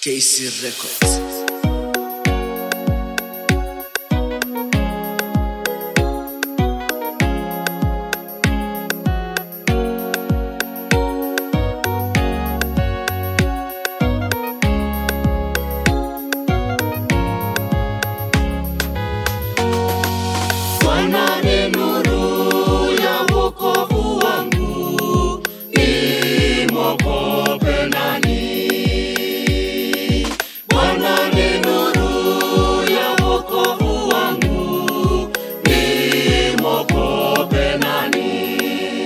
KC Records. Bwana ni nuru ya wokovu wangu, nimwogope nani? Bwana ni nuru ya wokovu wangu, nimwogope nani?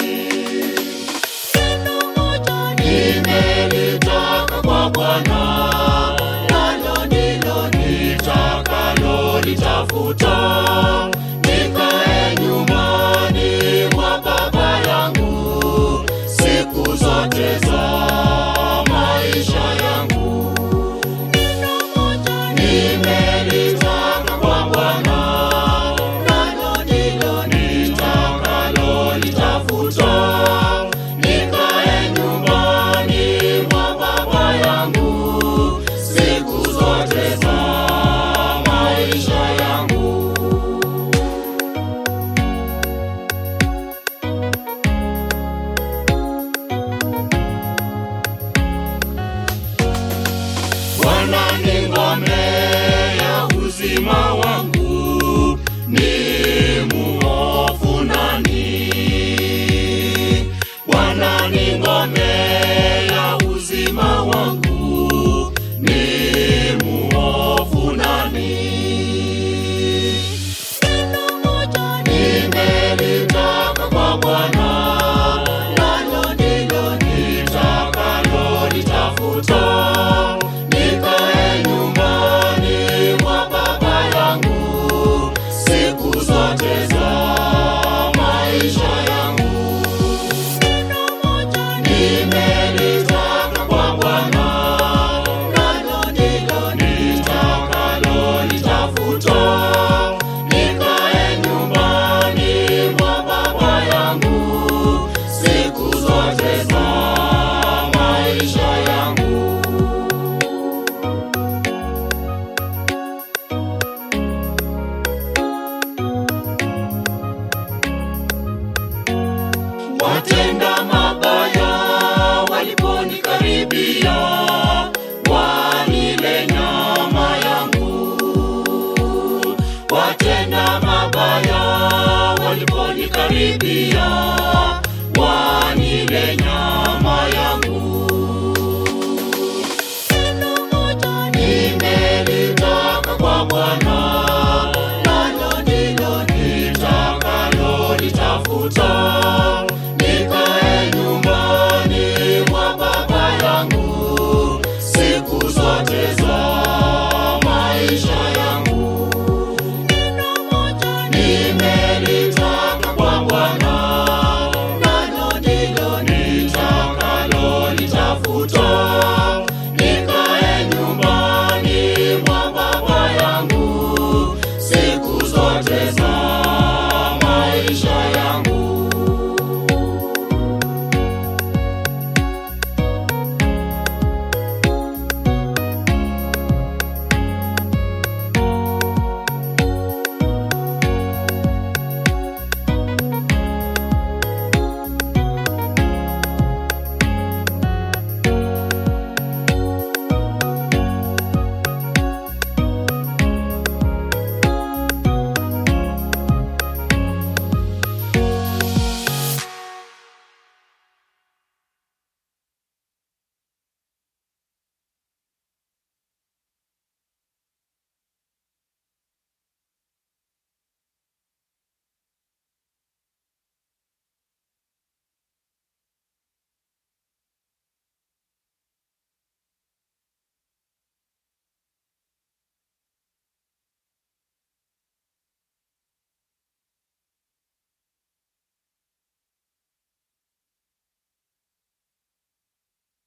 Neno moja nimelitaka kwa Bwana, nalo ndilo nitakalo litafuta, nikae nyumbani mwa Baba yangu siku zote za maisha yangu. Neno moja nimelitaka kwa Bwana, nalo ndilo nitakalo litafuta, nikae nyumbani mwa Baba yangu siku zote za maisha yangu. Bwana ni ngome ya uzima wangu, ni muovu nani? Bwana ni ngome ya uzima wangu, ni muovu nani? Neno moja nimelitaka kwa Bwana, nalo ndilo nitakalo litafuta, nikae nyumbani mwa Baba yangu siku zote za maisha yangu. Neno moja nimelitaka kwa Bwana, nalo ndilo nitakalo litafuta, nikae nyumbani mwa Baba yangu siku zote za maisha yangu. Watenda mabaya waliponikaribia, wanile nyama yangu. Watenda mabaya waliponikaribia,